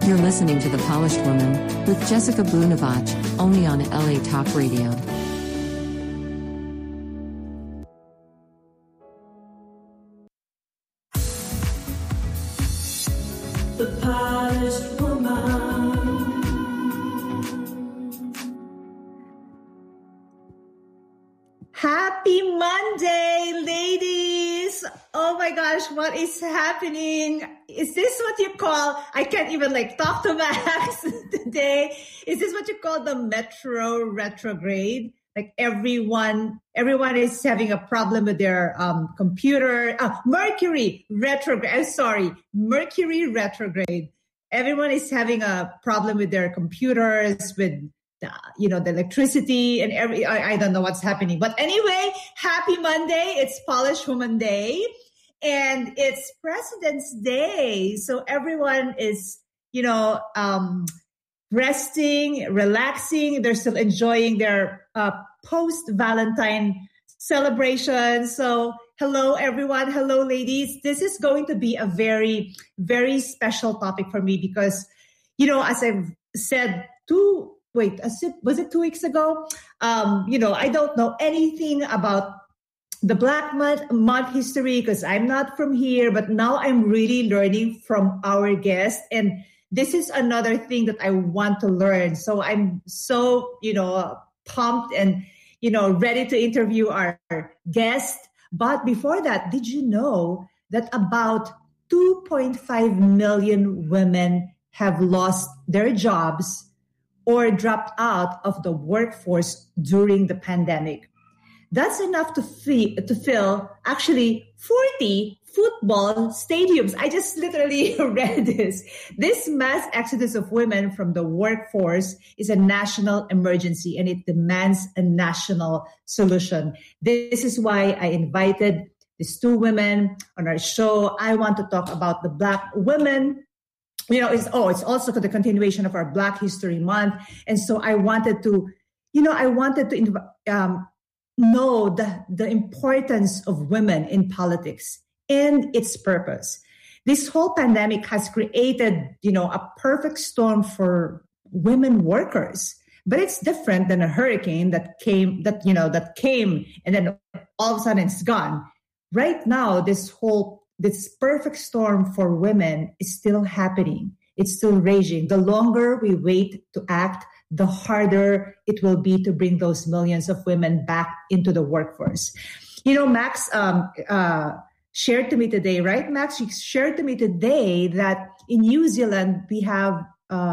You're listening to The Polished Woman with Jessica Bunavach, only on LA Talk Radio. The Polished Woman. Happy Monday, ladies! Oh my gosh, what is happening? Is this what you call, I can't even talk to Max today. Is this what you call the Metro retrograde? Like everyone is having a problem with their computer. Mercury retrograde. I'm sorry, Mercury retrograde. Everyone is having a problem with their computers, with the electricity and I don't know what's happening. But anyway, happy Monday. It's Polished Woman Day and it's President's Day. So everyone is, resting, relaxing. They're still enjoying their post-Valentine celebration. So hello, everyone. Hello, ladies. This is going to be a very, very special topic for me because, as I've said was it 2 weeks ago? I don't know anything about the Black Month history because I'm not from here, but now I'm really learning from our guest. And this is another thing that I want to learn. So I'm so, pumped and, ready to interview our guest. But before that, did you know that about 2.5 million women have lost their jobs or dropped out of the workforce during the pandemic? That's enough to fill actually 40 football stadiums. I just literally read this. This mass exodus of women from the workforce is a national emergency and it demands a national solution. This is why I invited these two women on our show. I want to talk about the Black women. It's also the continuation of our Black History Month. And so I wanted to know the importance of women in politics and its purpose. This whole pandemic has created, a perfect storm for women workers. But it's different than a hurricane that came and then all of a sudden it's gone. Right now, this perfect storm for women is still happening. It's still raging. The longer we wait to act, the harder it will be to bring those millions of women back into the workforce. Max shared to me today, right? Max, you shared to me today that in New Zealand, they have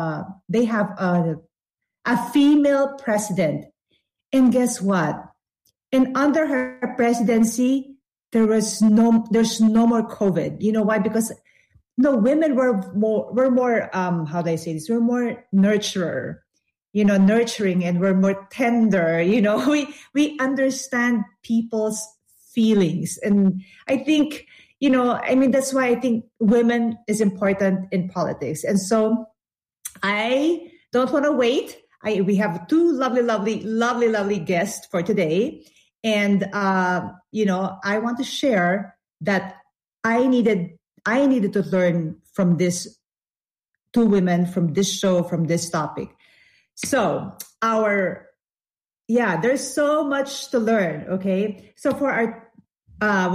a female president. And guess what? And under her presidency, there's no more COVID. You know why? Because women were more how do I say this? We're more nurturing, and we're more tender. We understand people's feelings, and I think that's why I think women is important in politics. And so I don't want to wait. We have two lovely guests for today. And, I want to share that I needed to learn from these two women, from this show, from this topic. So there's so much to learn. Okay. So for our, and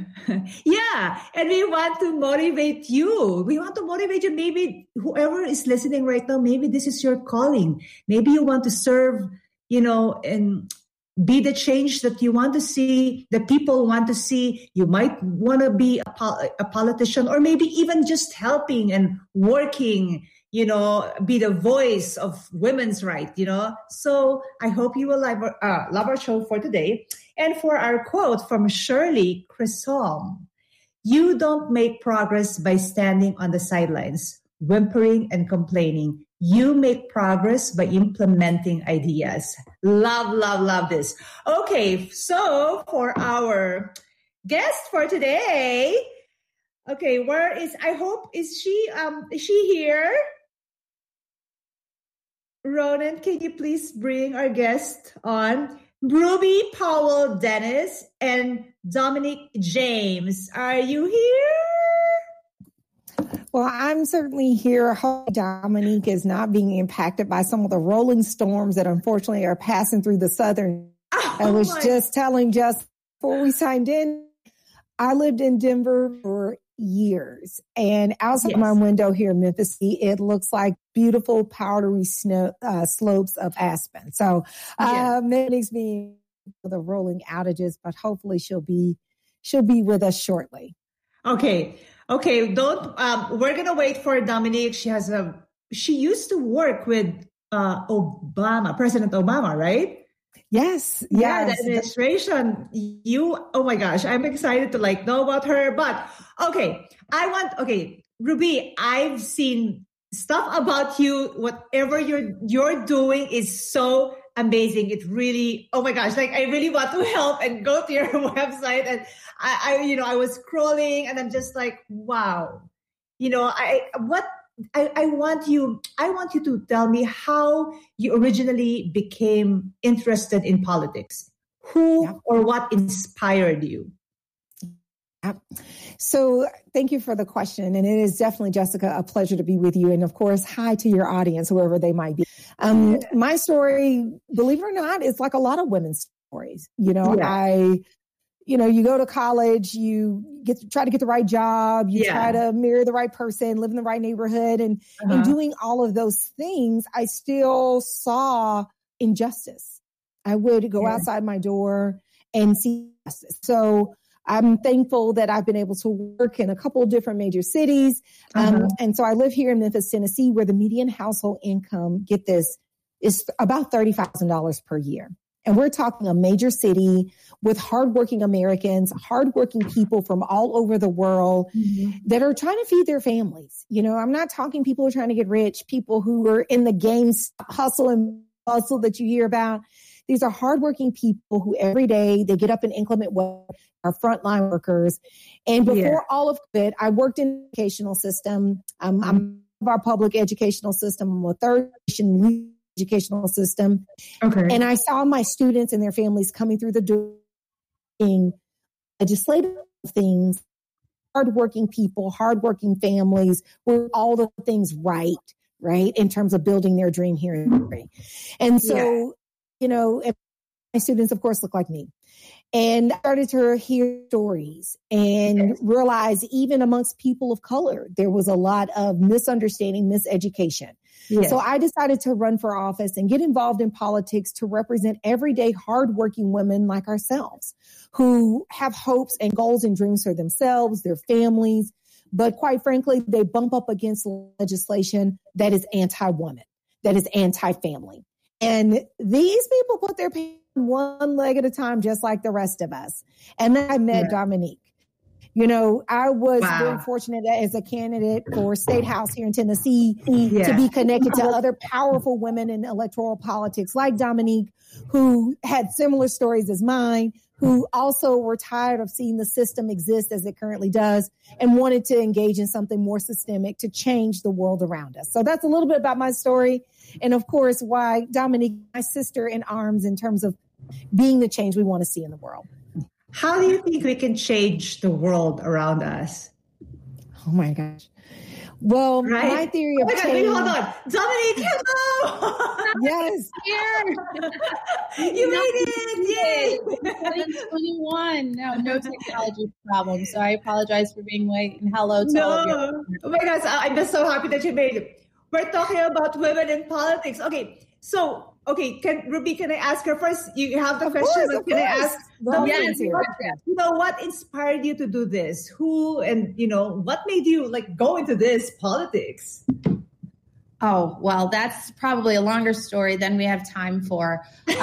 we want to motivate you. We want to motivate you. Maybe whoever is listening right now, maybe this is your calling. Maybe you want to serve, and be the change that you want to see, that people want to see. You might want to be a politician, or maybe even just helping and working, be the voice of women's rights, So I hope you will love our show for today. And for our quote from Shirley Chisholm, you don't make progress by standing on the sidelines, whimpering and complaining. You make progress by implementing ideas. Love this. Okay, so for our guest for today, okay, is she here? Ronan, can you please bring our guest on? Ruby Powell Dennis and Dominic James. Are you here? Well, I'm certainly here. Hope Dominique is not being impacted by some of the rolling storms that unfortunately are passing through the southern. I was just telling just before we signed in, I lived in Denver for years, and outside my window here in Memphis, it looks like beautiful powdery snow slopes of aspen. So Monique's being the rolling outages, but hopefully she'll be with us shortly. Okay. We're gonna wait for Dominique. She used to work with President Obama, right? Yes. Yeah, the administration. Oh my gosh, I'm excited to know about her. But Ruby, I've seen stuff about you. Whatever you're doing is so amazing. It really, oh my gosh, I really want to help and go to your website. And I was scrolling and I'm just like, wow. I want you to tell me how you originally became interested in politics. Who or what inspired you? So thank you for the question. And it is definitely, Jessica, a pleasure to be with you. And of course, hi to your audience, whoever they might be. My story, believe it or not, is like a lot of women's stories. You go to college, you try to get the right job, you try to marry the right person, live in the right neighborhood. And in doing all of those things, I still saw injustice. I would go outside my door and see justice. So I'm thankful that I've been able to work in a couple of different major cities. And so I live here in Memphis, Tennessee, where the median household income, get this, is about $30,000 per year. And we're talking a major city with hardworking Americans, hardworking people from all over the world that are trying to feed their families. I'm not talking people who are trying to get rich, people who are in the games hustle and bustle that you hear about. These are hardworking people who every day they get up in inclement weather, are frontline workers. And before all of it, I worked in the educational system. I'm of our public educational system. I'm a third generation educational system. Okay. And I saw my students and their families coming through the door in legislative things, hardworking people, hardworking families, were all the things right, in terms of building their dream here in Missouri. And so, my students, of course, look like me. And I started to hear stories and realize even amongst people of color, there was a lot of misunderstanding, miseducation. Yes. So I decided to run for office and get involved in politics to represent everyday hardworking women like ourselves who have hopes and goals and dreams for themselves, their families. But quite frankly, they bump up against legislation that is anti-woman, that is anti-family. And these people put their pants on one leg at a time, just like the rest of us. And then I met Dominique. I was very fortunate as a candidate for State House here in Tennessee to be connected to other powerful women in electoral politics like Dominique, who had similar stories as mine, who also were tired of seeing the system exist as it currently does and wanted to engage in something more systemic to change the world around us. So that's a little bit about my story. And of course, why Dominique, my sister in arms in terms of being the change we want to see in the world. How do you think we can change the world around us? Oh my gosh. Well, my theory of change. Wait, hold on. Dominique, hello. Yes. Here. You made it. Yay. 2021. No technology problem. So I apologize for being late, and hello to all of you. Oh my gosh, I'm just so happy that you made it. We're talking about women in politics. Okay. So, can I ask her first? You have the question, but can I ask? What inspired you to do this? Who and what made you go into this politics? Oh, well, that's probably a longer story than we have time for. But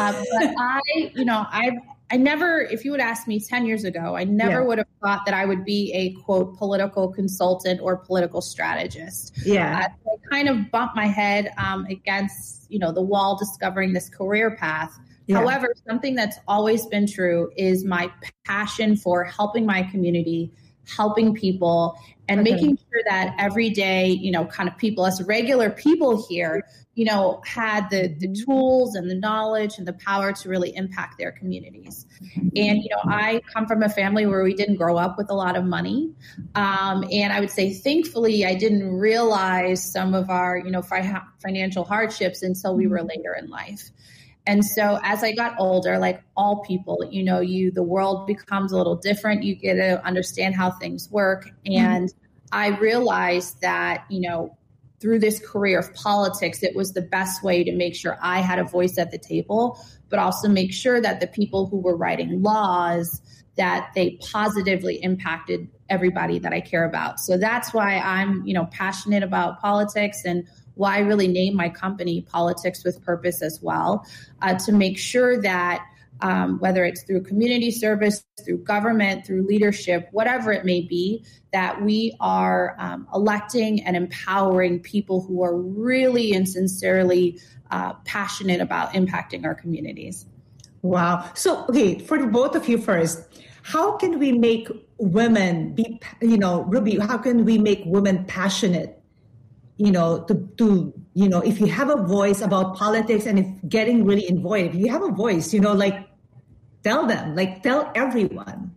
I never, if you would ask me 10 years ago, I never would have thought that I would be a, quote, political consultant or political strategist. Yeah. So I kind of bumped my head against, the wall discovering this career path. Yeah. However, something that's always been true is my passion for helping my community, helping people, and making sure that every day, you know, kind of people, as regular people here, you know, had the tools and the knowledge and the power to really impact their communities. And, you know, I come from a family where we didn't grow up with a lot of money. And I would say, thankfully, I didn't realize some of our, you know, financial hardships until we were later in life. And so as I got older, like all people, you know, the world becomes a little different. You get to understand how things work. And I realized that, you know, through this career of politics, it was the best way to make sure I had a voice at the table, but also make sure that the people who were writing laws, that they positively impacted everybody that I care about. So that's why I'm, you know, passionate about politics, and why I really named my company Politics with Purpose as well, to make sure that whether it's through community service, through government, through leadership, whatever it may be, that we are electing and empowering people who are really and sincerely passionate about impacting our communities. Wow. So, okay, for the both of you first, how can we make women be, you know, Ruby, how can we make women passionate? You know, to you know, if you have a voice about politics and if getting really involved, if you have a voice, you know, like tell them, like tell everyone.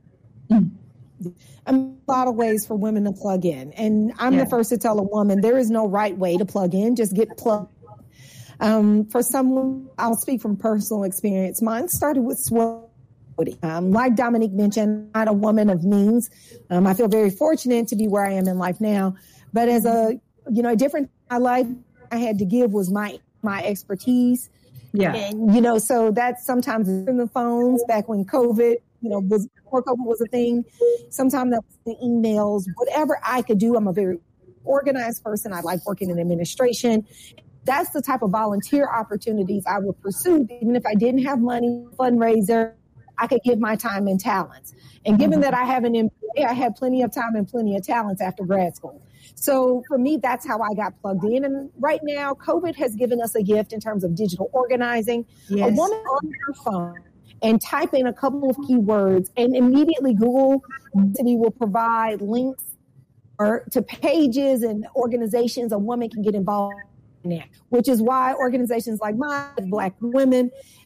A lot of ways for women to plug in. And I'm the first to tell a woman there is no right way to plug in, just get plugged. For some, I'll speak from personal experience. Mine started with sorority. Like Dominique mentioned, I'm not a woman of means. I feel very fortunate to be where I am in life now. But as a different life I had to give was my expertise. Yeah. And, you know, so that's sometimes in the phones back when COVID, you know, before COVID was a thing. Sometimes that was the emails, whatever I could do. I'm a very organized person. I like working in administration. That's the type of volunteer opportunities I would pursue. Even if I didn't have money, fundraiser, I could give my time and talents. And given that I have an MBA, I had plenty of time and plenty of talents after grad school. So for me, that's how I got plugged in. And right now, COVID has given us a gift in terms of digital organizing. Yes. A woman on her phone and type in a couple of keywords, and immediately Google will provide links to pages and organizations a woman can get involved in that, which is why organizations like mine, Black women,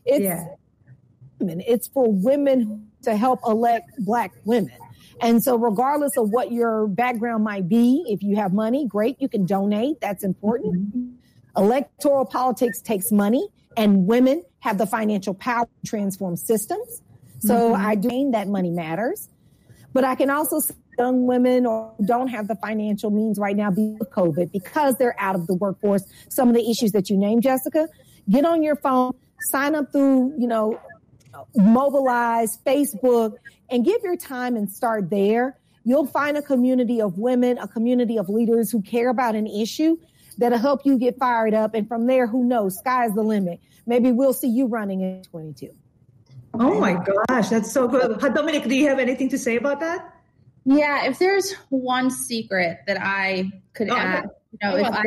it's for women to help elect Black women. And so regardless of what your background might be, if you have money, great, you can donate. That's important. Mm-hmm. Electoral politics takes money, and women have the financial power to transform systems. So I do mean that money matters. But I can also see young women or don't have the financial means right now because of COVID, because they're out of the workforce. Some of the issues that you named, Jessica, get on your phone, sign up through, you know, Mobilize, Facebook, and give your time and start there. You'll find a community of women, a community of leaders who care about an issue that'll help you get fired up. And from there, who knows, sky's the limit. Maybe we'll see you running in 22. Oh my gosh, that's so good. Dominique, do you have anything to say about that? Yeah, if there's one secret that I could add, you know, if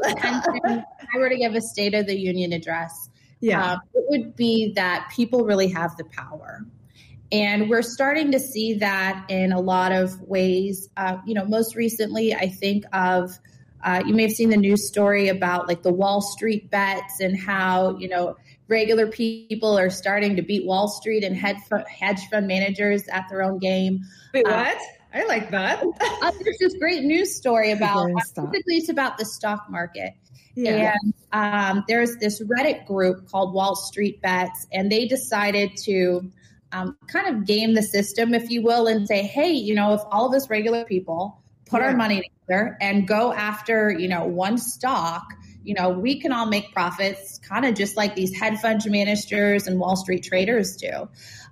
I were to give a State of the Union address, it would be that people really have the power. And we're starting to see that in a lot of ways. You know, most recently, I think of, you may have seen the news story about like the Wall Street bets and how, you know, regular people are starting to beat Wall Street and hedge fund managers at their own game. Wait, what? I like that. There's this great news story about, basically it's about the stock market. Yeah. And there's this Reddit group called Wall Street Bets, and they decided to kind of game the system, if you will, and say, hey, you know, if all of us regular people put our money together and go after, you know, one stock, you know, we can all make profits, kind of just like these hedge fund managers and Wall Street traders do.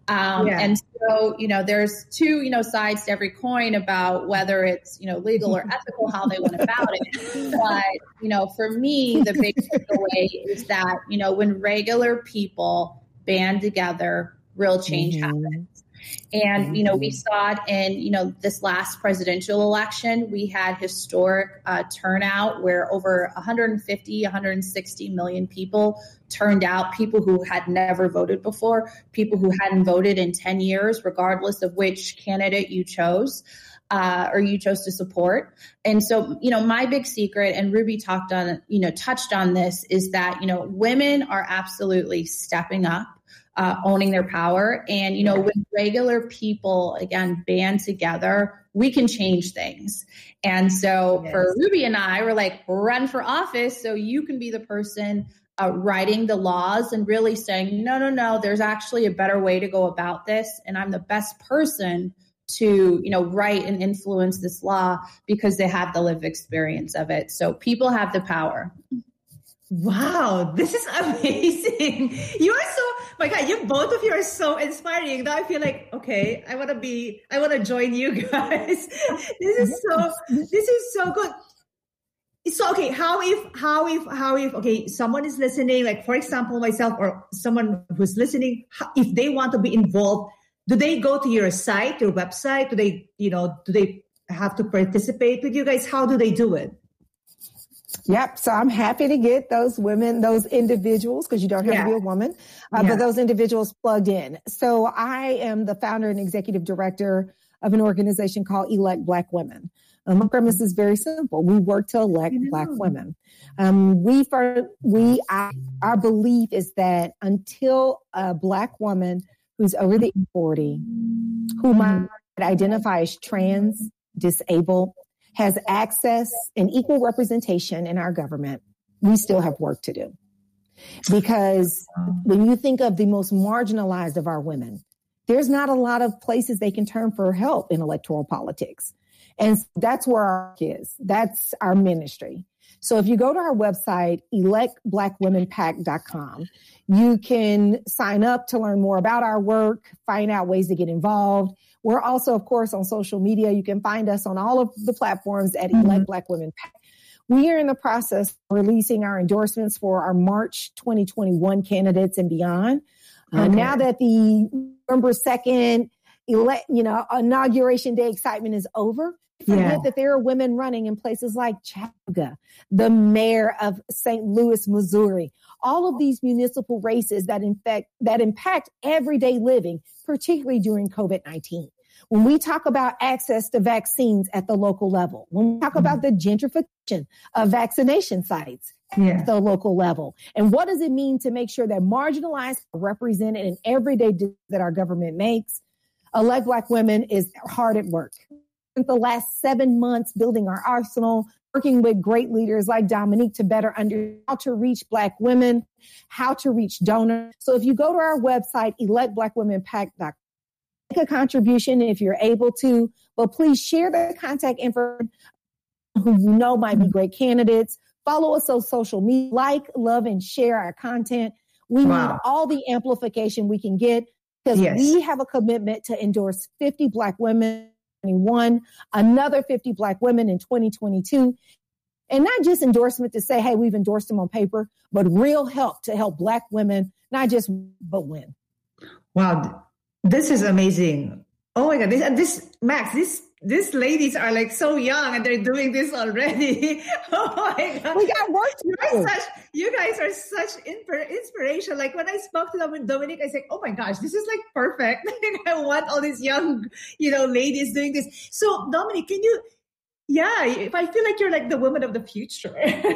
And so, you know, there's two, you know, sides to every coin about whether it's, you know, legal or ethical, how they went about it. But, you know, for me, the big takeaway is that, you know, when regular people band together, real change happens. And, you know, we saw it in, you know, this last presidential election. We had historic turnout where over 160 million people turned out, people who had never voted before, people who hadn't voted in 10 years, regardless of which candidate you chose. or you chose to support. And so, my big secret, and Ruby touched on this, is that, women are absolutely stepping up, owning their power. And, when regular people, again, band together, we can change things. And so for Ruby and I, we're like, run for office so you can be the person writing the laws and really saying, no, there's actually a better way to go about this. And I'm the best person to, write and influence this law because they have the lived experience of it. So people have the power. Wow, this is amazing. You are so, my God, both of you are so inspiring. Now I feel like, okay, I want to join you guys. This is so good. So, okay, how if, okay, someone is listening, like for example, myself or someone who's listening, if they want to be involved, do they go to your site, your website? Do they have to participate with you guys? How do they do it? Yep. So I'm happy to get those women, those individuals, because you don't have to be a woman, but those individuals plugged in. So I am the founder and executive director of an organization called Elect Black Women. My premise is very simple. We work to elect Black women. Our belief is that until a Black woman who's over the age of 40, who might identify as trans, disabled, has access and equal representation in our government, we still have work to do. Because when you think of the most marginalized of our women, there's not a lot of places they can turn for help in electoral politics. And that's where our work is. That's our ministry. So if you go to our website, electblackwomenpac.com, you can sign up to learn more about our work, find out ways to get involved. We're also, of course, on social media. You can find us on all of the platforms at Elect Black Women PAC. We are in the process of releasing our endorsements for our March 2021 candidates and beyond. Now that the November 2nd, inauguration day excitement is over, forget that there are women running in places like Chattanooga, the mayor of St. Louis, Missouri, all of these municipal races that impact everyday living, particularly during COVID-19. When we talk about access to vaccines at the local level, when we talk about the gentrification of vaccination sites at the local level, and what does it mean to make sure that marginalized are represented in everyday decisions that our government makes, Elect Black Women is hard at work. The last 7 months building our arsenal, working with great leaders like Dominique to better understand how to reach Black women, how to reach donors. So if you go to our website, electblackwomenpac.com, make a contribution if you're able to, but please share the contact information who you know might be great candidates. Follow us on social media, like, love, and share our content. We need all the amplification we can get because we have a commitment to endorse 50 Black women. Another 50 Black women in 2022. And not just endorsement to say, hey, we've endorsed them on paper, but real help to help Black women, not just, but win. Wow. This is amazing. Oh my God. Max, these ladies are like so young and they're doing this already. Oh my God. We got work to do. You guys are such inspiration. Like when I spoke to them with Dominique, I said, oh my gosh, this is like perfect. I want all these young, ladies doing this. So Dominique, can you, if I feel like you're like the woman of the future.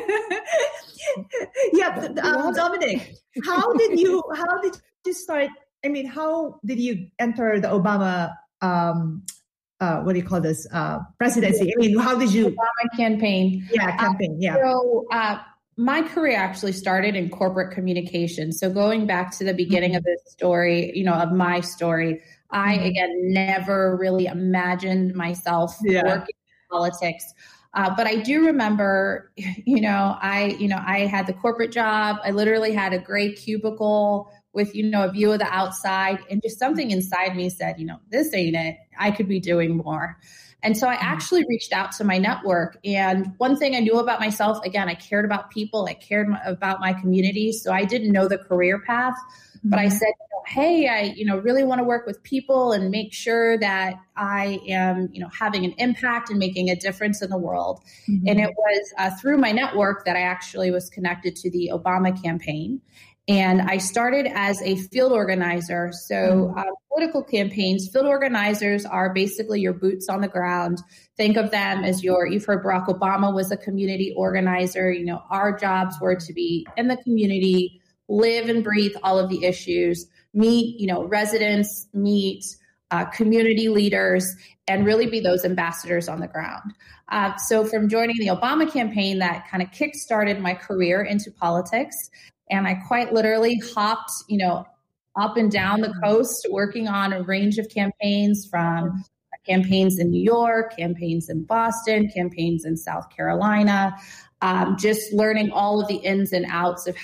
Dominique, how did you start? I mean, how did you enter the Obama, what do you call this, presidency? I mean, how did you? Obama campaign. Campaign. So my career actually started in corporate communication. So going back to the beginning of this story, of my story, I, again, never really imagined myself working in politics. But I do remember, I had the corporate job. I literally had a gray cubicle with, a view of the outside, and just something inside me said, this ain't it. I could be doing more. And so I actually reached out to my network. And one thing I knew about myself, again, I cared about people. I cared about my community. So I didn't know the career path, but I said, hey, I, really want to work with people and make sure that I am, having an impact and making a difference in the world. And it was through my network that I actually was connected to the Obama campaign. And I started as a field organizer. So political campaigns, field organizers are basically your boots on the ground. Think of them as you've heard Barack Obama was a community organizer. You know, our jobs were to be in the community, live and breathe all of the issues, meet, you know, residents, meet community leaders, and really be those ambassadors on the ground. So from joining the Obama campaign, that kind of kickstarted my career into politics. And I quite literally hopped, you know, up and down the coast, working on a range of campaigns, from campaigns in New York, campaigns in Boston, campaigns in South Carolina, just learning all of the ins and outs of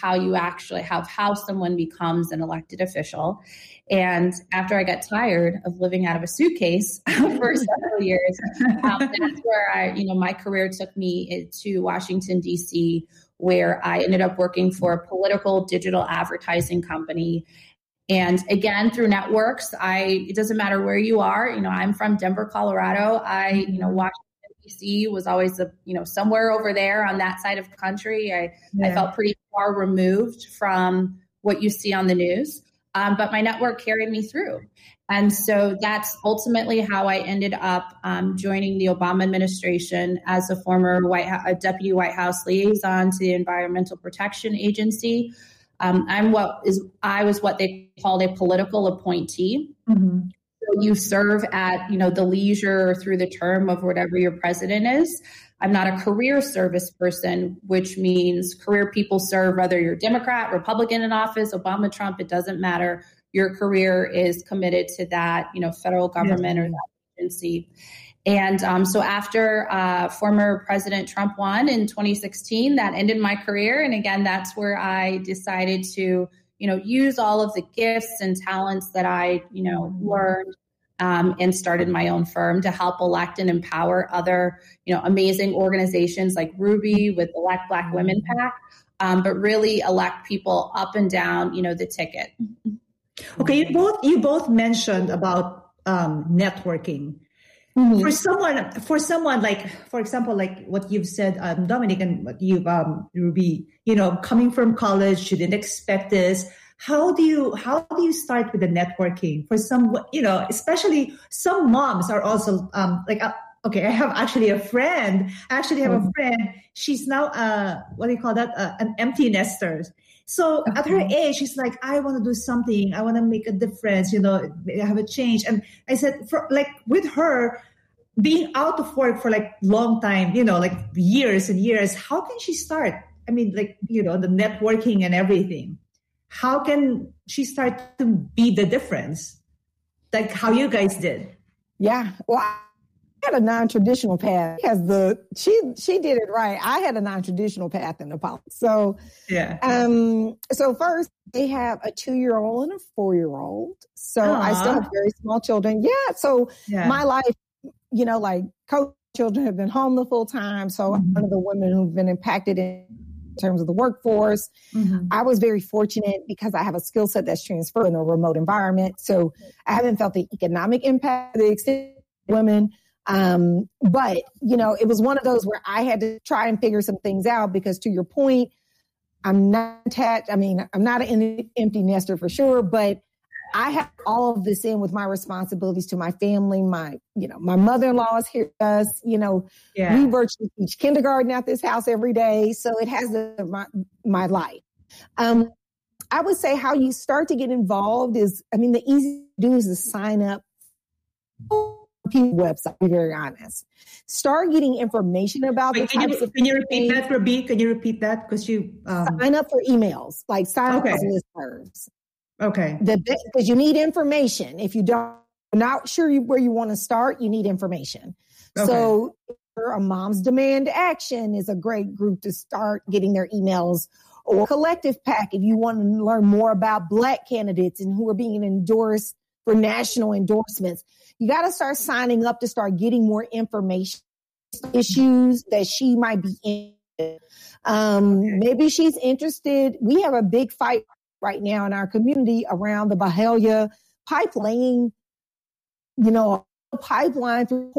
how someone becomes an elected official. And after I got tired of living out of a suitcase for several years, that's where my career took me to Washington, D.C., where I ended up working for a political digital advertising company. And again, through networks, it doesn't matter where you are. You know, I'm from Denver, Colorado. Washington, D.C. was always somewhere over there on that side of the country. I felt pretty far removed from what you see on the news. But my network carried me through. And so that's ultimately how I ended up joining the Obama administration as a former deputy White House liaison to the Environmental Protection Agency. I was what they called a political appointee. Mm-hmm. So you serve at, the leisure through the term of whatever your president is. I'm not a career service person, which means career people serve whether you're Democrat, Republican in office, Obama, Trump, it doesn't matter. Your career is committed to that, federal government or that agency. And so after former President Trump won in 2016, that ended my career. And again, that's where I decided to, use all of the gifts and talents that I, learned and started my own firm to help elect and empower other, amazing organizations like Ruby with Elect Black Women PAC, but really elect people up and down, the ticket. Okay, you both mentioned about networking. Mm-hmm. For someone like, for example, like what you've said, Dominic, and what you've Ruby, coming from college, you didn't expect this. How do you start with the networking? For some, especially some moms are also okay, I have actually a friend. I actually have a friend. She's now what do you call that? An empty nester. So at her age, she's like, I want to do something. I want to make a difference, have a change. And I said, with her being out of work for long time, years and years, how can she start? I mean, the networking and everything. How can she start to be the difference? Like how you guys did? Yeah. Well, I had a non-traditional path. She did it right. I had a non-traditional path in the politics. So so first they have a 2-year-old and a 4-year-old. So I still have very small children. Yeah. So my life, co-children have been home the full time. So I'm one of the women who've been impacted in terms of the workforce. Mm-hmm. I was very fortunate because I have a skill set that's transferred in a remote environment. So I haven't felt the economic impact of the extent of women. But, it was one of those where I had to try and figure some things out because to your point, I'm not attached. I mean, I'm not an empty nester for sure, but I have all of this in with my responsibilities to my family. My mother-in-law is here with us, we virtually teach kindergarten at this house every day. So it has my life. I would say how you start to get involved is, the easy to do is to sign up website, to be very honest. Start getting information about the types of. Can you repeat that, Ruby? Can you repeat that? Because you sign up for emails, sign up as listservs. Okay. Because you need information. If not sure where you want to start, you need information. Okay. So a Moms Demand Action is a great group to start getting their emails, or Collective PAC if you want to learn more about Black candidates and who are being endorsed for national endorsements. You got to start signing up to start getting more information, issues that she might be in. Maybe she's interested. We have a big fight right now in our community around the Byhalia pipeline, pipeline through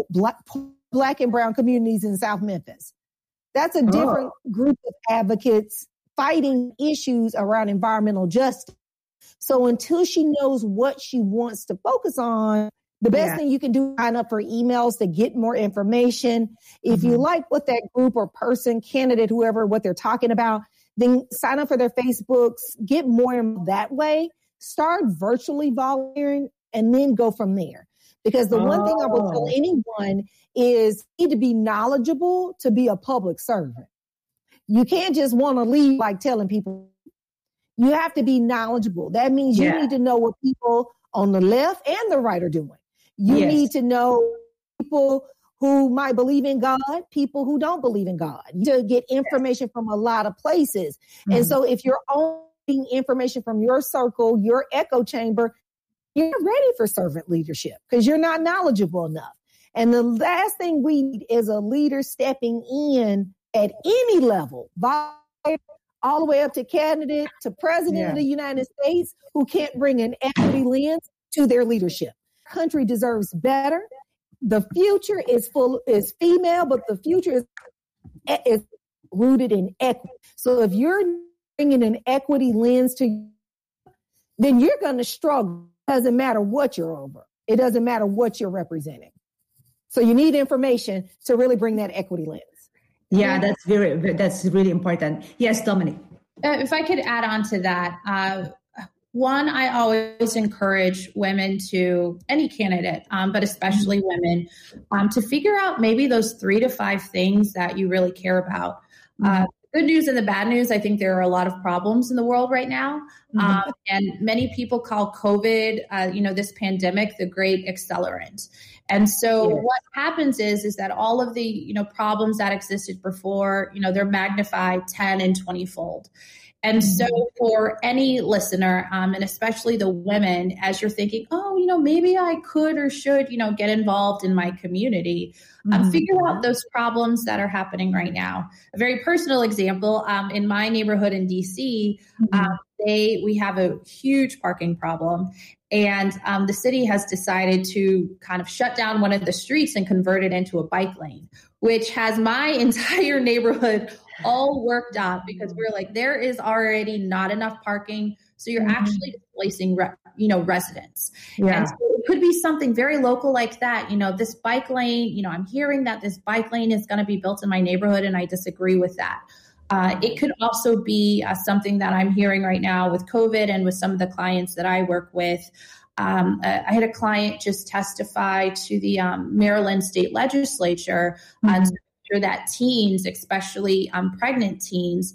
Black and brown communities in South Memphis. That's a different group of advocates fighting issues around environmental justice. So until she knows what she wants to focus on, the best thing you can do is sign up for emails to get more information. If you like what that group or person, candidate, whoever, what they're talking about, then sign up for their Facebooks, get more that way, start virtually volunteering, and then go from there. Because the one thing I will tell anyone is you need to be knowledgeable to be a public servant. You can't just want to leave like telling people. You have to be knowledgeable. That means you need to know what people on the left and the right are doing. You need to know people who might believe in God, people who don't believe in God. You get information from a lot of places. And so if you're only getting information from your circle, your echo chamber, you're not ready for servant leadership because you're not knowledgeable enough. And the last thing we need is a leader stepping in at any level, all the way up to candidate, to president of the United States, who can't bring an equity lens to their leadership. Country deserves better. The future is female, but the future is rooted in equity. So if you're bringing an equity lens to you, then you're going to struggle. It doesn't matter what you're over. It doesn't matter what you're representing. So you need information to really bring that equity lens. Yeah, that's really important. Yes, Dominic. If I could add on to that, one, I always encourage women to, any candidate, but especially women, to figure out maybe those 3 to 5 things that you really care about. Good news and the bad news, I think there are a lot of problems in the world right now. And many people call COVID, this pandemic, the great accelerant. And so what happens is that all of the, problems that existed before, they're magnified 10 and 20 fold. And so for any listener, and especially the women, as you're thinking, maybe I could or should, get involved in my community, figure out those problems that are happening right now. A very personal example, in my neighborhood in DC, we have a huge parking problem. And the city has decided to kind of shut down one of the streets and convert it into a bike lane, which has my entire neighborhood all worked out because we're like, there is already not enough parking. So you're actually displacing, residents. Yeah. And so it could be something very local like that. This bike lane, I'm hearing that this bike lane is going to be built in my neighborhood and I disagree with that. It could also be something that I'm hearing right now with COVID and with some of the clients that I work with. I had a client just testify to the Maryland state legislature to make sure that teens, especially pregnant teens,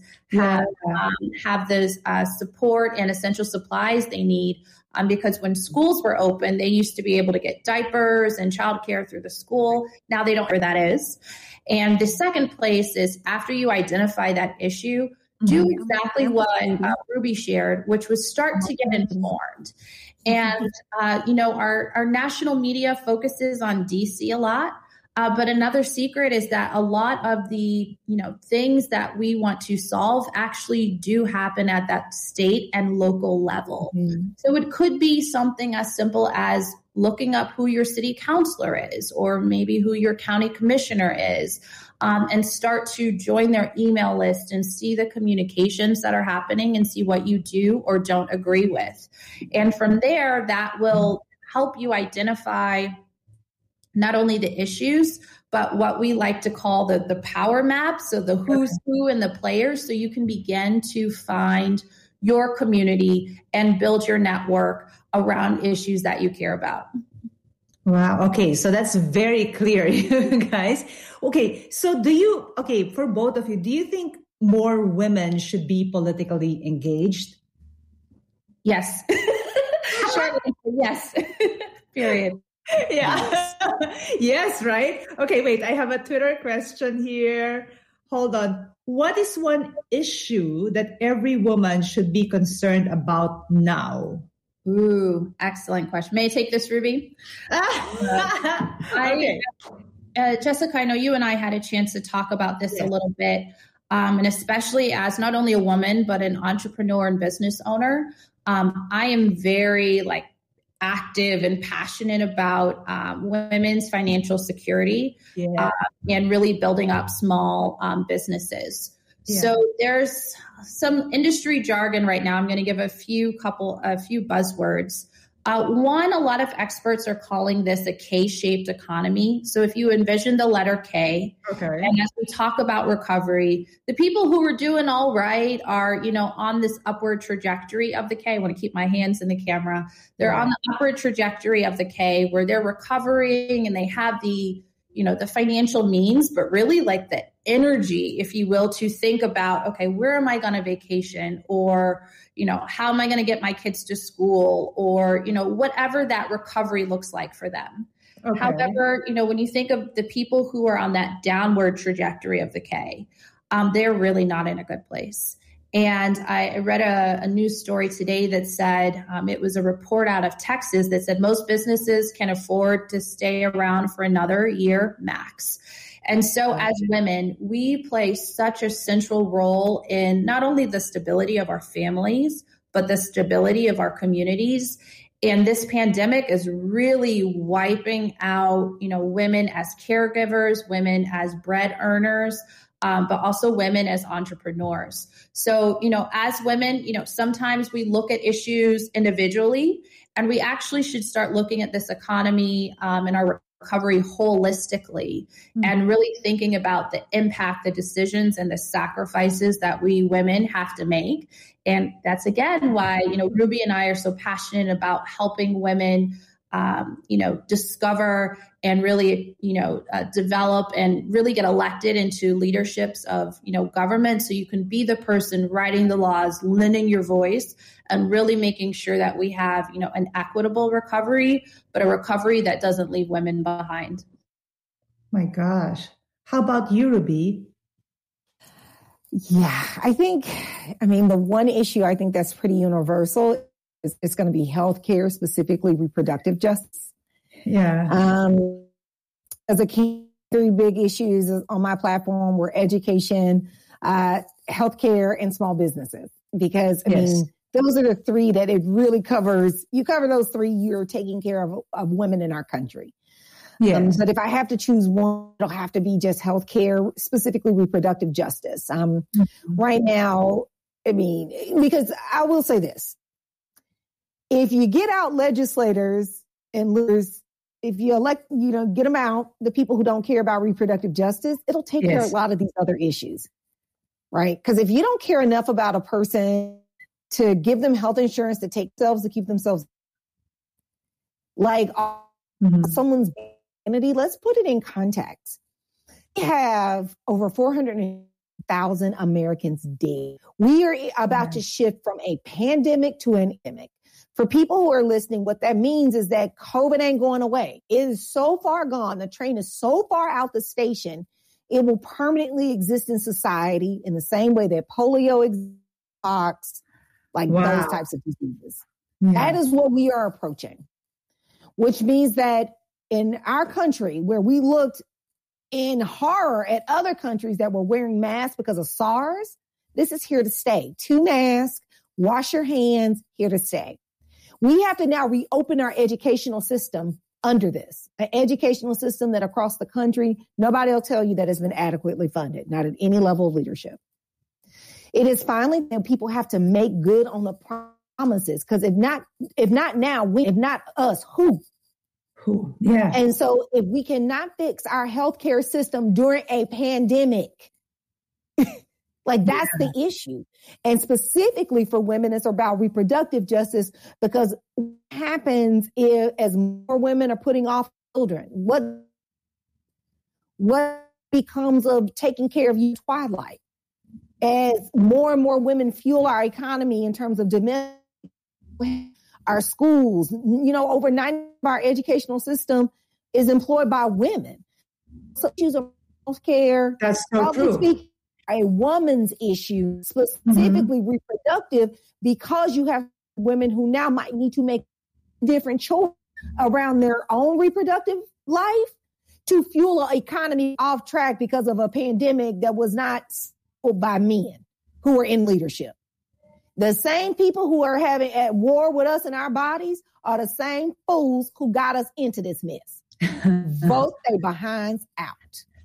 have those support and essential supplies they need. Because when schools were open, they used to be able to get diapers and childcare through the school. Now they don't know where that is. And the second place is after you identify that issue, do exactly what Ruby shared, which was start to get informed. And, our national media focuses on DC a lot. But another secret is that a lot of the, things that we want to solve actually do happen at that state and local level. So it could be something as simple as looking up who your city councilor is, or maybe who your county commissioner is, and start to join their email list and see the communications that are happening and see what you do or don't agree with. And from there, that will help you identify not only the issues, but what we like to call the power map. So the who's who and the players, so you can begin to find your community and build your network around issues that you care about. Wow. Okay. So that's very clear, guys. Okay. So for both of you, do you think more women should be politically engaged? Yes. Sure. Yes. Period. Yeah. Yes, right? Okay, wait. I have a Twitter question here. Hold on. What is one issue that every woman should be concerned about now? Ooh, excellent question. May I take this, Ruby? Okay. Jessica, I know you and I had a chance to talk about this a little bit, and especially as not only a woman, but an entrepreneur and business owner. I am very active and passionate about women's financial security and really building up small businesses. Yeah. So there's some industry jargon right now. I'm going to give a few buzzwords. One, a lot of experts are calling this a K-shaped economy. So if you envision the letter K, and as we talk about recovery, the people who are doing all right are, on this upward trajectory of the K. I want to keep my hands in the camera. They're on the upward trajectory of the K where they're recovering and they have the financial means, but really like the energy, if you will, to think about, okay, where am I going to vacation? Or, how am I going to get my kids to school? Or, whatever that recovery looks like for them. Okay. However, when you think of the people who are on that downward trajectory of the K, they're really not in a good place. And I read a news story today that said, it was a report out of Texas that said most businesses can afford to stay around for another year max. And so as women, we play such a central role in not only the stability of our families, but the stability of our communities. And this pandemic is really wiping out, women as caregivers, women as bread earners, but also women as entrepreneurs. So, as women, sometimes we look at issues individually, and we actually should start looking at this economy and our recovery holistically, and really thinking about the impact, the decisions, and the sacrifices that we women have to make. And that's, again, why, Ruby and I are so passionate about helping women, discover and really, develop and really get elected into leaderships of, government. So you can be the person writing the laws, lending your voice, and really making sure that we have, an equitable recovery, but a recovery that doesn't leave women behind. My gosh. How about you, Ruby? Yeah, the one issue I think that's pretty universal is it's going to be healthcare, specifically reproductive justice. Yeah. As a key, three big issues on my platform were education, healthcare, and small businesses. Because, those are the three that it really covers. You cover those three, you're taking care of women in our country. Yes. But if I have to choose one, it'll have to be just healthcare, specifically reproductive justice. Right now, because I will say this. If you get out legislators and leaders, if you elect, get them out, the people who don't care about reproductive justice, it'll take care of a lot of these other issues, right? Because if you don't care enough about a person to give them health insurance to take themselves, to keep themselves someone's vanity, let's put it in context. We have over 400,000 Americans dead. We are about to shift from a pandemic to an endemic. For people who are listening, what that means is that COVID ain't going away. It is so far gone. The train is so far out the station. It will permanently exist in society in the same way that polio exists, those types of diseases. Yeah. That is what we are approaching, which means that in our country, where we looked in horror at other countries that were wearing masks because of SARS, this is here to stay. 2 masks, wash your hands, here to stay. We have to now reopen our educational system under this, an educational system that across the country, nobody will tell you that has been adequately funded, not at any level of leadership. It is finally that people have to make good on the promises, because if not now, when? If not us, who? Who? Yeah. And so if we cannot fix our healthcare system during a pandemic, that's the issue. And specifically for women, it's about reproductive justice, because what happens as more women are putting off children, what becomes of taking care of you twilight? As more and more women fuel our economy in terms of domestic, our schools, over 90% of our educational system is employed by women. So issues of healthcare, that's so true. Speaking, a woman's issue, specifically reproductive, because you have women who now might need to make different choices around their own reproductive life to fuel an economy off track because of a pandemic that was not by men who are in leadership. The same people who are at war with us in our bodies are the same fools who got us into this mess. Vote their behinds out.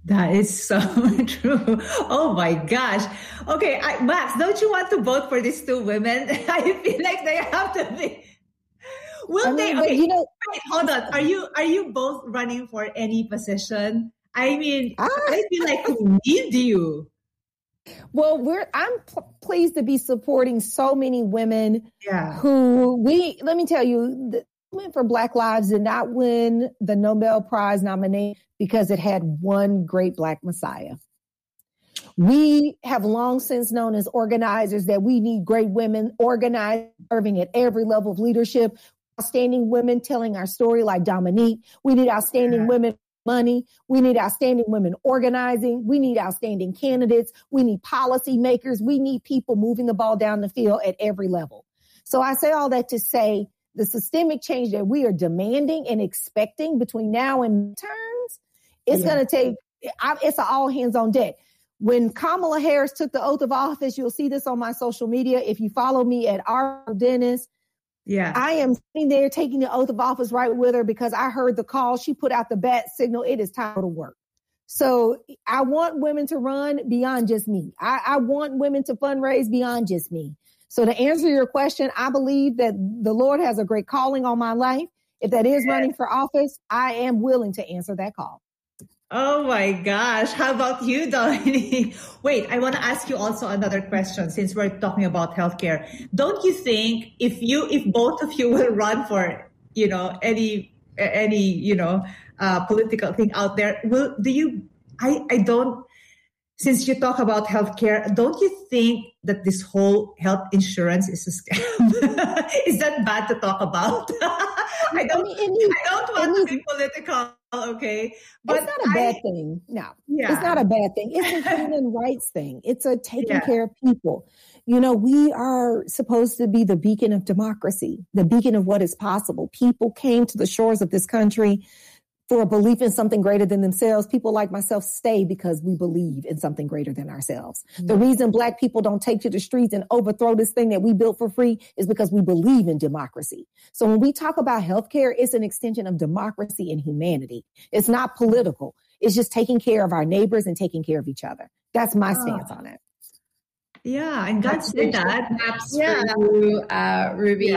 That is so true. Oh my gosh. Okay, Max, don't you want to vote for these two women? I feel like they have to be. Will they? Okay, wait, hold on. Are you both running for any position? I mean, I feel like we need you. Well, I'm pleased to be supporting so many women who let me tell you, the movement for Black Lives did not win the Nobel Prize nomination because it had one great Black Messiah. We have long since known as organizers that we need great women organized, serving at every level of leadership, outstanding women telling our story like Dominique. We need outstanding women money. We need outstanding women organizing. We need outstanding candidates. We need policy makers. We need people moving the ball down the field at every level. So I say all that to say the systemic change that we are demanding and expecting between now and terms, it's going to take, it's an all hands on deck. When Kamala Harris took the oath of office, you'll see this on my social media. If you follow me at R. Dennis, I am sitting there taking the oath of office right with her because I heard the call. She put out the bat signal. It is time to work. So I want women to run beyond just me. I want women to fundraise beyond just me. So to answer your question, I believe that the Lord has a great calling on my life. If that is running for office, I am willing to answer that call. Oh my gosh. How about you, Dominique? Wait, I want to ask you also another question since we're talking about healthcare. Don't you think if both of you will run for, any political thing out there, since you talk about healthcare, don't you think that this whole health insurance is a scam? Is that bad to talk about? I don't want to be political, okay? But it's not a bad thing. No, it's not a bad thing. It's a human rights thing. It's a taking care of people. We are supposed to be the beacon of democracy, the beacon of what is possible. People came to the shores of this country for a belief in something greater than themselves. People like myself stay because we believe in something greater than ourselves. Mm-hmm. The reason Black people don't take to the streets and overthrow this thing that we built for free is because we believe in democracy. So when we talk about healthcare, it's an extension of democracy and humanity. It's not political. It's just taking care of our neighbors and taking care of each other. That's my stance on it. Yeah, and God said that. For you, Ruby.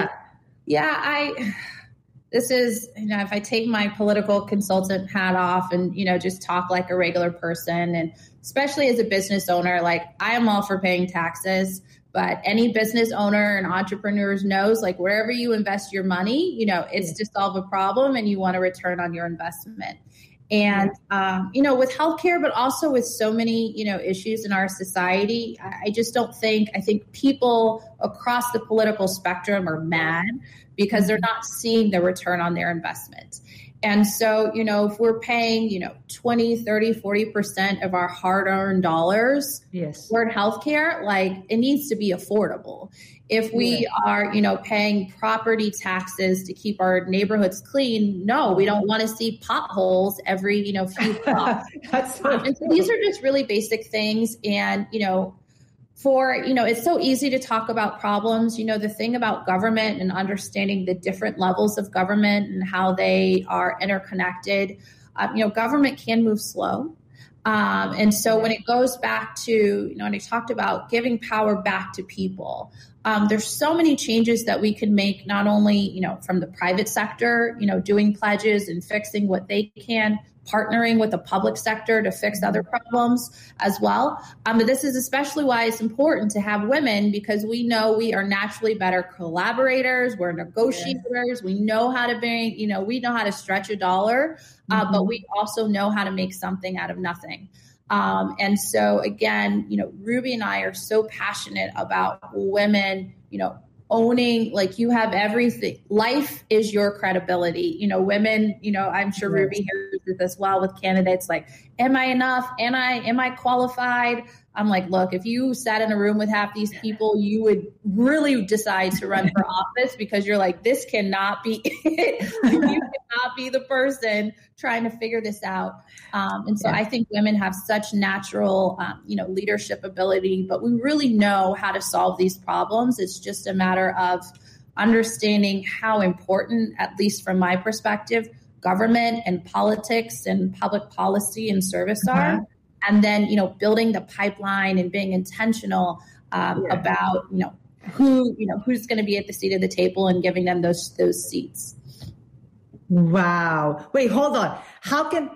This is, if I take my political consultant hat off and, just talk like a regular person, and especially as a business owner, like I am all for paying taxes, but any business owner and entrepreneurs knows like wherever you invest your money, it's to solve a problem and you want a return on your investment. And, with healthcare, but also with so many, issues in our society, I think people across the political spectrum are mad because they're not seeing the return on their investment. And so, if we're paying, 20, 30, 40% of our hard-earned dollars toward healthcare, like it needs to be affordable. If we are, paying property taxes to keep our neighborhoods clean, no, we don't want to see potholes every, few blocks. And so these are just really basic things. And, it's so easy to talk about problems. The thing about government and understanding the different levels of government and how they are interconnected, government can move slow. And so when it goes back to, when I talked about giving power back to people, there's so many changes that we can make, not only, from the private sector, doing pledges and fixing what they can, partnering with the public sector to fix other problems as well. But this is especially why it's important to have women, because we know we are naturally better collaborators. We're negotiators. We know how to we know how to stretch a dollar, but we also know how to make something out of nothing. And so again, Ruby and I are so passionate about women, owning, like you have everything. Life is your credibility. Women, I'm sure Ruby hears this as well with candidates like, am I enough? Am I qualified? I'm like, look, if you sat in a room with half these people, you would really decide to run for office because you're like, this cannot be it. You cannot be the person trying to figure this out. And so I think women have such natural, leadership ability, but we really know how to solve these problems. It's just a matter of understanding how important, at least from my perspective, government and politics and public policy and service are. And then, building the pipeline and being intentional about, who's going to be at the seat of the table and giving them those seats. Wow. Wait, hold on. How can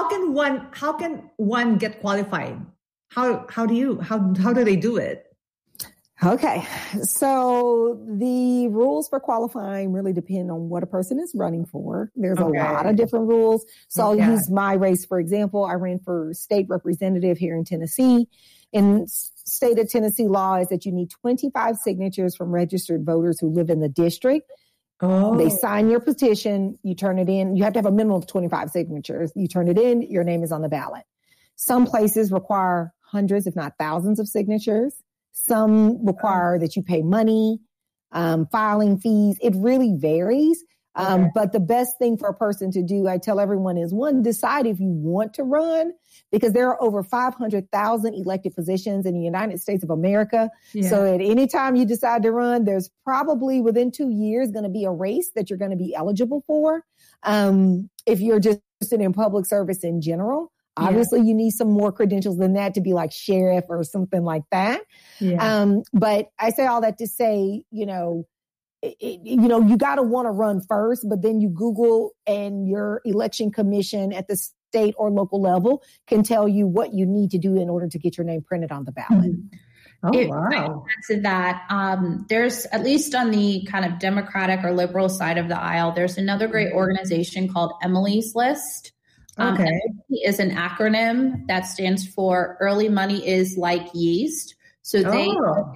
one get qualified? How do they do it? Okay. So the rules for qualifying really depend on what a person is running for. There's a lot of different rules. So I'll use my race, for example. I ran for state representative here in Tennessee. In state of Tennessee law is that you need 25 signatures from registered voters who live in the district. Oh. They sign your petition, you turn it in. You have to have a minimum of 25 signatures. You turn it in, your name is on the ballot. Some places require hundreds, if not thousands of signatures. Some require that you pay money, filing fees. It really varies. But the best thing for a person to do, I tell everyone, is one, decide if you want to run, because there are over 500,000 elected positions in the United States of America. Yeah. So at any time you decide to run, there's probably within 2 years going to be a race that you're going to be eligible for. If you're just interested in public service in general, obviously you need some more credentials than that to be like sheriff or something like that. Yeah. But I say all that to say, you got to want to run first, but then you Google and your election commission at the state or local level can tell you what you need to do in order to get your name printed on the ballot. Wow. To that, there's, at least on the kind of Democratic or liberal side of the aisle, there's another great organization called Emily's List. Emily is an acronym that stands for Early Money is Like Yeast. So they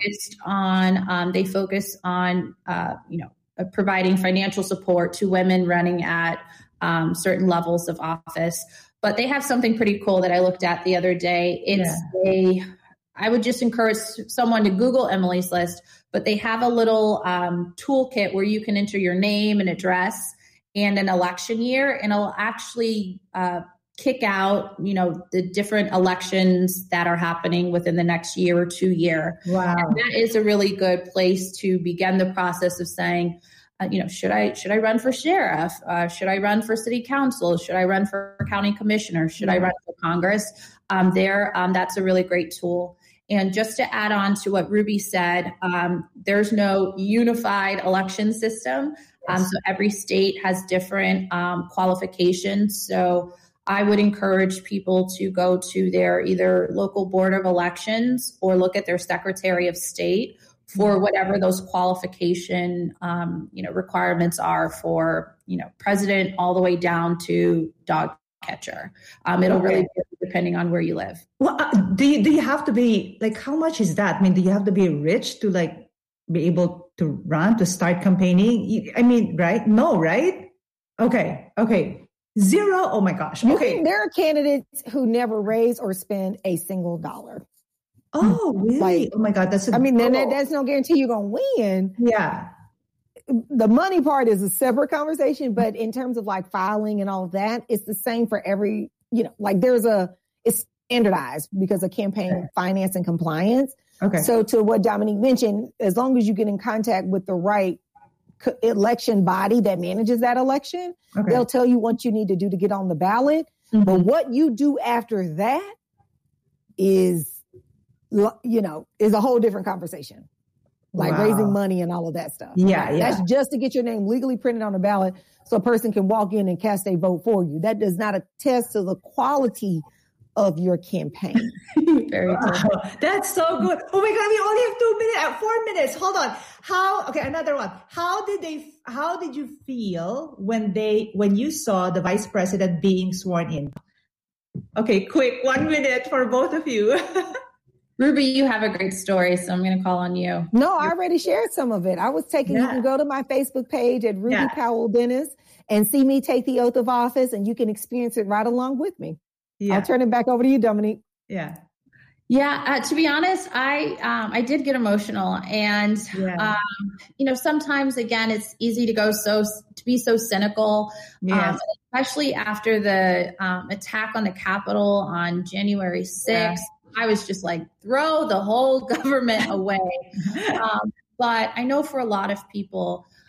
focus on providing financial support to women running at certain levels of office. But they have something pretty cool that I looked at the other day. I would just encourage someone to Google Emily's List, but they have a little toolkit where you can enter your name and address and an election year, and it'll actually kick out, the different elections that are happening within the next year or 2 year. Wow. And that is a really good place to begin the process of saying, should I run for sheriff? Should I run for city council? Should I run for county commissioner? Should I run for Congress? That's a really great tool. And just to add on to what Ruby said, there's no unified election system. So every state has different qualifications. So I would encourage people to go to their either local board of elections or look at their Secretary of State for whatever those qualification requirements are for president all the way down to dog catcher. It'll really be depending on where you live. Well, do you have to be how much is that? I mean, do you have to be rich to be able to run, to start campaigning? I mean, right? No, right? Okay. Zero? Oh my gosh. Okay. There are candidates who never raise or spend a single dollar. Oh, really? Oh my God. That's no guarantee you're going to win. Yeah. The money part is a separate conversation, but in terms of filing and all of that, it's the same for every, it's standardized because of campaign finance and compliance. Okay. So to what Dominique mentioned, as long as you get in contact with the right election body that manages that election, they'll tell you what you need to do to get on the ballot. Mm-hmm. But what you do after that is a whole different conversation. Raising money and all of that stuff. Yeah. That's just to get your name legally printed on the ballot so a person can walk in and cast a vote for you. That does not attest to the quality of your campaign. Very cool. That's so good. Oh my God, we only have 4 minutes. Hold on. Another one. How did you feel when you saw the vice president being sworn in? Okay, quick, 1 minute for both of you. Ruby, you have a great story, so I'm going to call on you. No, I already shared some of it. I was you can go to my Facebook page at Ruby Powell Dennis and see me take the oath of office, and you can experience it right along with me. Yeah. I'll turn it back over to you, Dominique. Yeah. Yeah. To be honest, I did get emotional, and sometimes again, it's easy to be so cynical, especially after the attack on the Capitol on January 6th. Yeah. I was just throw the whole government away. But I know for a lot of people,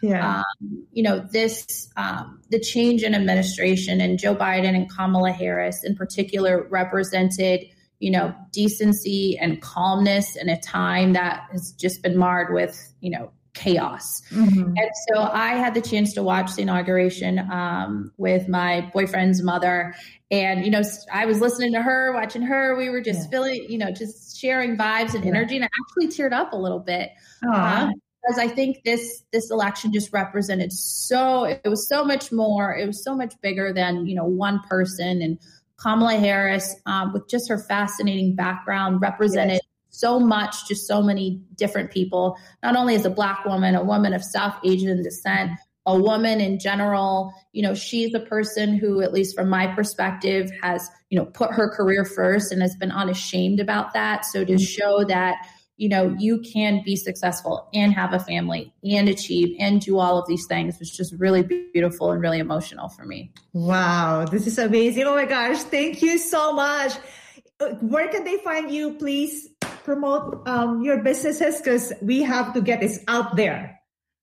The change in administration and Joe Biden and Kamala Harris in particular represented, decency and calmness in a time that has just been marred with, chaos. Mm-hmm. And so I had the chance to watch the inauguration with my boyfriend's mother. And, I was listening to her, watching her. We were just feeling, just sharing vibes and energy. And I actually teared up a little bit. Because I think this election just represented it was so much more. It was so much bigger than, one person. And Kamala Harris, with just her fascinating background, represented so much, just so many different people, not only as a Black woman, a woman of South Asian descent, a woman in general. She's a person who, at least from my perspective, has, put her career first and has been unashamed about that. So to show that, you can be successful and have a family and achieve and do all of these things was just really beautiful and really emotional for me. Wow, this is amazing. Oh my gosh, thank you so much. Where can they find you? Please promote your businesses, because we have to get this out there.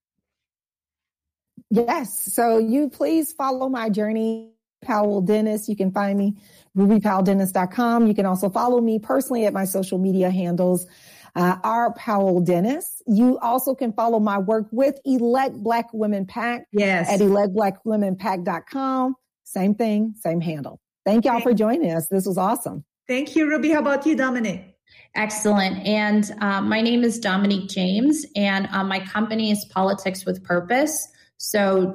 Yes. So you please follow my journey, Powell Dennis. You can find me, rubypowelldennis.com. You can also follow me personally at my social media handles, R. Powell Dennis. You also can follow my work with Elect Black Women PAC at electblackwomenpac.com. Same thing, same handle. Thank y'all for joining us. This was awesome. Thank you, Ruby. How about you, Dominique? Excellent. And my name is Dominique James, and my company is Politics with Purpose. So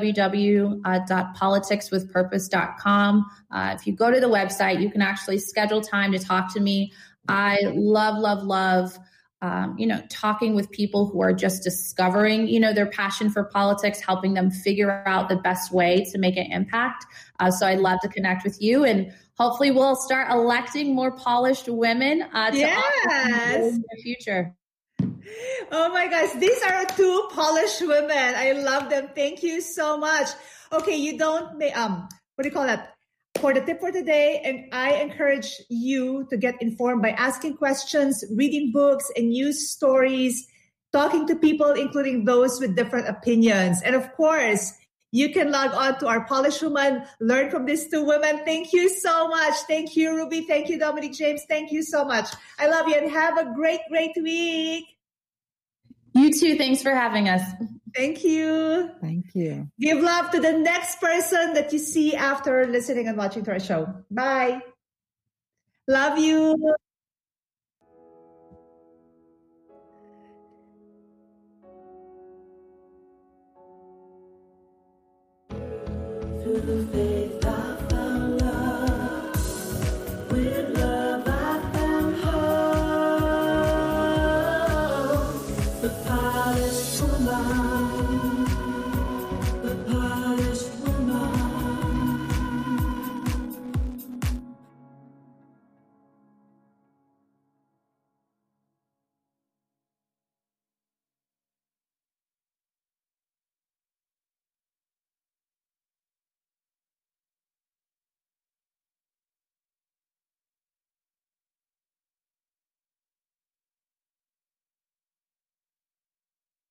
www.politicswithpurpose.com. If you go to the website, you can actually schedule time to talk to me. I love, talking with people who are just discovering, their passion for politics, helping them figure out the best way to make an impact. So I'd love to connect with you, and hopefully we'll start electing more polished women to office in the future. Oh my gosh, these are two polished women. I love them. Thank you so much. Okay, what do you call that? For the tip for today, and I encourage you to get informed by asking questions, reading books and news stories, talking to people, including those with different opinions. And of course, you can log on to Our Polished Woman, learn from these two women. Thank you so much. Thank you, Ruby. Thank you, Dominique James. Thank you so much. I love you, and have a great, great week. You too. Thanks for having us. Thank you. Thank you. Give love to the next person that you see after listening and watching to our show. Bye. Love you. Through the faith.